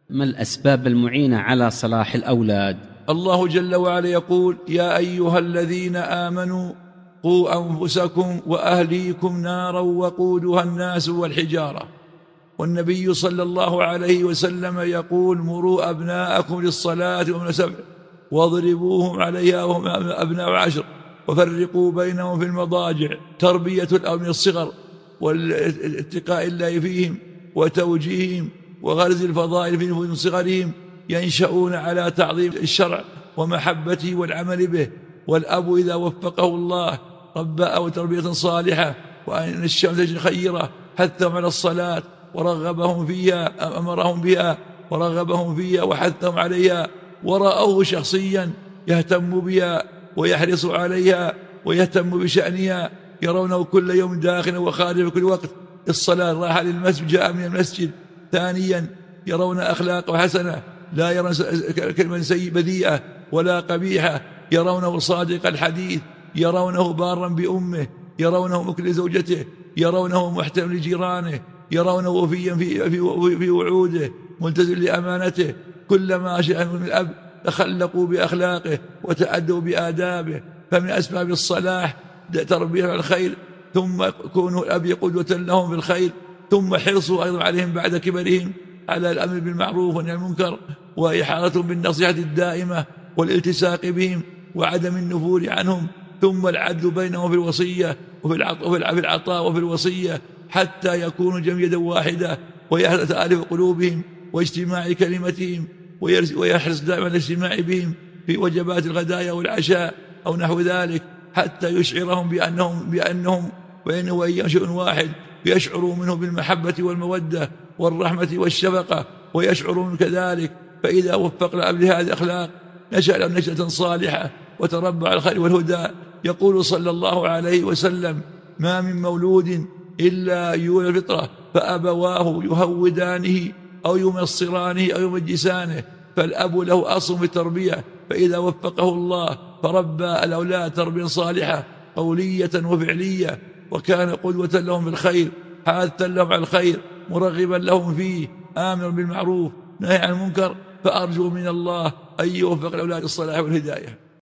ما الأسباب المعينة على صلاح الأولاد؟ الله جل وعلا يقول: يا أيها الذين آمنوا قوا أنفسكم وأهليكم نارا وقودها الناس والحجارة. والنبي صلى الله عليه وسلم يقول: مروا أبناءكم للصلاة وهم 7 واضربوهم عليها وهم أبناء 10 وفرقوا بينهم في المضاجع. تربية الأولاد من الصغر والاتقاء الله فيهم وتوجيههم وغرز الفضائل في نفوسهم صغرهم، ينشأون على تعظيم الشرع ومحبته والعمل به. والأب إذا وفقه الله رباه تربية صالحة وأن الشمس خيرة حثهم على الصلاة ورغبهم فيها، أمرهم بها ورغبهم فيها وحثهم عليها، ورأوه شخصيا يهتم بها ويحرص عليها ويهتم بشأنها، يرونه كل يوم داخلا وخارجا في كل وقت. الصلاة راح للمسجد، جاء من المسجد. ثانيا يرون أخلاقه حسنة، لا يرون كلمة سيئة بذيئة ولا قبيحة، يرونه صادق الحديث، يرونه بارا بأمه، يرونه مكرم زوجته، يرونه محترم لجيرانه، يرونه وفيا في وعوده، ملتزم لأمانته. كلما شاء من الأب تخلقوا بأخلاقه وتأدوا بآدابه. فمن أسباب الصلاح تربية على الخير، ثم كونوا الأب قدوة لهم في الخير، ثم حرصوا أيضا عليهم بعد كبرهم على الأمر بالمعروف والنهي عن المنكر، وإحاطتهم بالنصيحة الدائمة والالتساق بهم وعدم النفور عنهم، ثم العدل بينهم في الوصية وفي العطاء وفي الوصية، حتى يكونوا جميعا واحدة ويألف قلوبهم واجتماع كلمتهم، ويحرص دائما على الاجتماع بهم في وجبات الغداء والعشاء أو نحو ذلك، حتى يشعرهم بأنهم وإنه وإياهم شيء واحد، ويشعروا منه بالمحبة والمودة والرحمة والشفقة، ويشعروا من كذلك. فإذا وفق الأب لهذه الأخلاق نشأ له نشأة صالحة وتربى على الخير والهدى. يقول صلى الله عليه وسلم: ما من مولود إلا يولد الفطرة فأبواه يهودانه أو يمصرانه أو يمجسانه. فالأب له أصل في التربية، فإذا وفقه الله فربى الأولاد تربية صالحة قولية وفعلية، وكان قدوة لهم بالخير، حاثا لهم على الخير، مرغبا لهم فيه، آمرا بالمعروف نهي عن المنكر. فأرجو من الله أن يوفق الأولاد الصلاح والهداية.